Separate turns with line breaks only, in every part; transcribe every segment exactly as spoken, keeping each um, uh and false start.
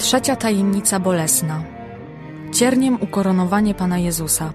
Trzecia tajemnica bolesna. Cierniem ukoronowanie Pana Jezusa.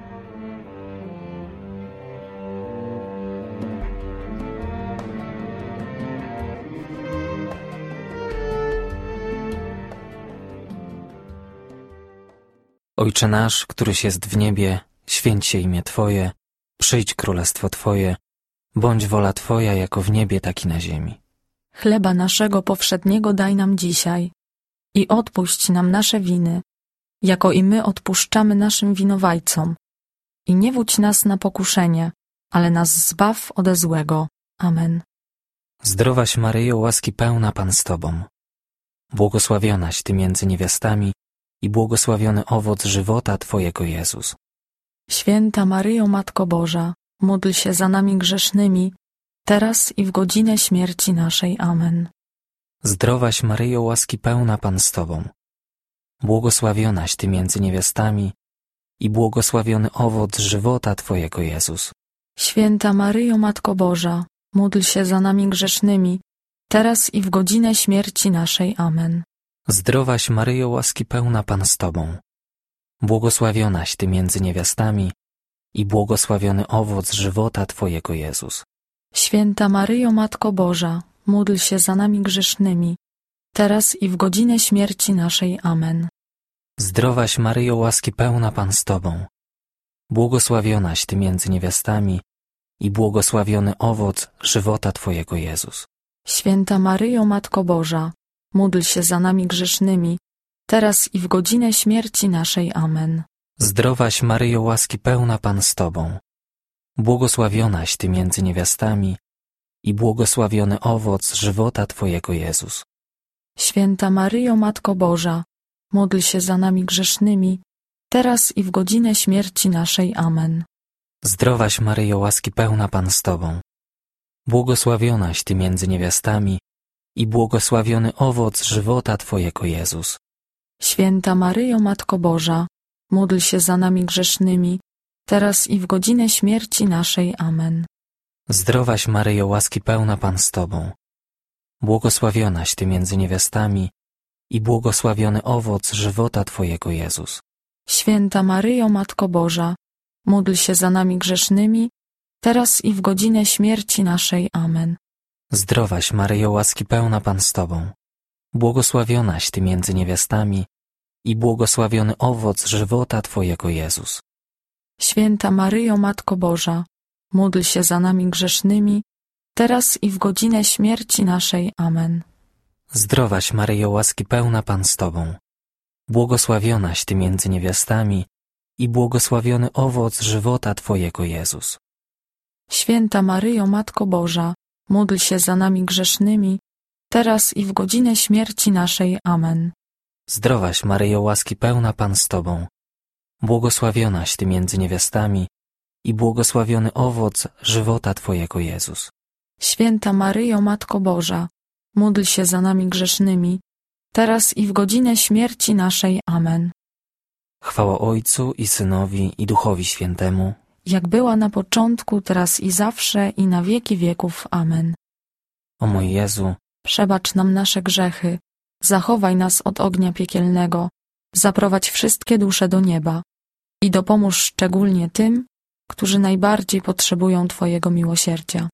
Ojcze nasz, któryś jest w niebie, święć się imię Twoje, przyjdź królestwo Twoje, bądź wola Twoja jako w niebie, tak i na ziemi.
Chleba naszego powszedniego daj nam dzisiaj i odpuść nam nasze winy, jako i my odpuszczamy naszym winowajcom. I nie wódź nas na pokuszenie, ale nas zbaw ode złego. Amen.
Zdrowaś Maryjo, łaski pełna, Pan z Tobą. Błogosławionaś Ty między niewiastami i błogosławiony owoc żywota Twojego, Jezus.
Święta Maryjo, Matko Boża, módl się za nami grzesznymi, teraz i w godzinę śmierci naszej. Amen.
Zdrowaś Maryjo, łaski pełna, Pan z Tobą. Błogosławionaś Ty między niewiastami i błogosławiony owoc żywota Twojego, Jezus.
Święta Maryjo, Matko Boża, módl się za nami grzesznymi, teraz i w godzinę śmierci naszej. Amen.
Zdrowaś Maryjo, łaski pełna, Pan z Tobą. Błogosławionaś Ty między niewiastami i błogosławiony owoc żywota Twojego, Jezus.
Święta Maryjo, Matko Boża, módl się za nami grzesznymi, teraz i w godzinę śmierci naszej. Amen.
Zdrowaś Maryjo, łaski pełna, Pan z Tobą. Błogosławionaś Ty między niewiastami i błogosławiony owoc żywota Twojego, Jezus.
Święta Maryjo, Matko Boża, módl się za nami grzesznymi, teraz i w godzinę śmierci naszej. Amen.
Zdrowaś Maryjo, łaski pełna, Pan z Tobą. Błogosławionaś Ty między niewiastami i błogosławiony owoc żywota Twojego, Jezus.
Święta Maryjo, Matko Boża, módl się za nami grzesznymi, teraz i w godzinę śmierci naszej. Amen.
Zdrowaś Maryjo, łaski pełna, Pan z Tobą. Błogosławionaś Ty między niewiastami i błogosławiony owoc żywota Twojego, Jezus.
Święta Maryjo, Matko Boża, módl się za nami grzesznymi, teraz i w godzinę śmierci naszej. Amen.
Zdrowaś Maryjo, łaski pełna, Pan z Tobą. Błogosławionaś Ty między niewiastami i błogosławiony owoc żywota Twojego, Jezus.
Święta Maryjo, Matko Boża, módl się za nami grzesznymi, teraz i w godzinę śmierci naszej. Amen.
Zdrowaś Maryjo, łaski pełna, Pan z Tobą. Błogosławionaś Ty między niewiastami i błogosławiony owoc żywota Twojego, Jezus.
Święta Maryjo, Matko Boża, módl się za nami grzesznymi, teraz i w godzinę śmierci naszej. Amen.
Zdrowaś Maryjo, łaski pełna, Pan z Tobą. Błogosławionaś Ty między niewiastami i błogosławiony owoc żywota Twojego, Jezus.
Święta Maryjo, Matko Boża, módl się za nami grzesznymi, teraz i w godzinę śmierci naszej. Amen.
Zdrowaś Maryjo, łaski pełna, Pan z Tobą. Błogosławionaś Ty między niewiastami i błogosławiony owoc żywota Twojego, Jezus.
Święta Maryjo, Matko Boża, módl się za nami grzesznymi, teraz i w godzinę śmierci naszej. Amen.
Chwała Ojcu i Synowi i Duchowi Świętemu,
jak była na początku, teraz i zawsze, i na wieki wieków. Amen.
o mój Jezu,
przebacz nam nasze grzechy, zachowaj nas od ognia piekielnego, zaprowadź wszystkie dusze do nieba i dopomóż szczególnie tym, którzy najbardziej potrzebują Twojego miłosierdzia.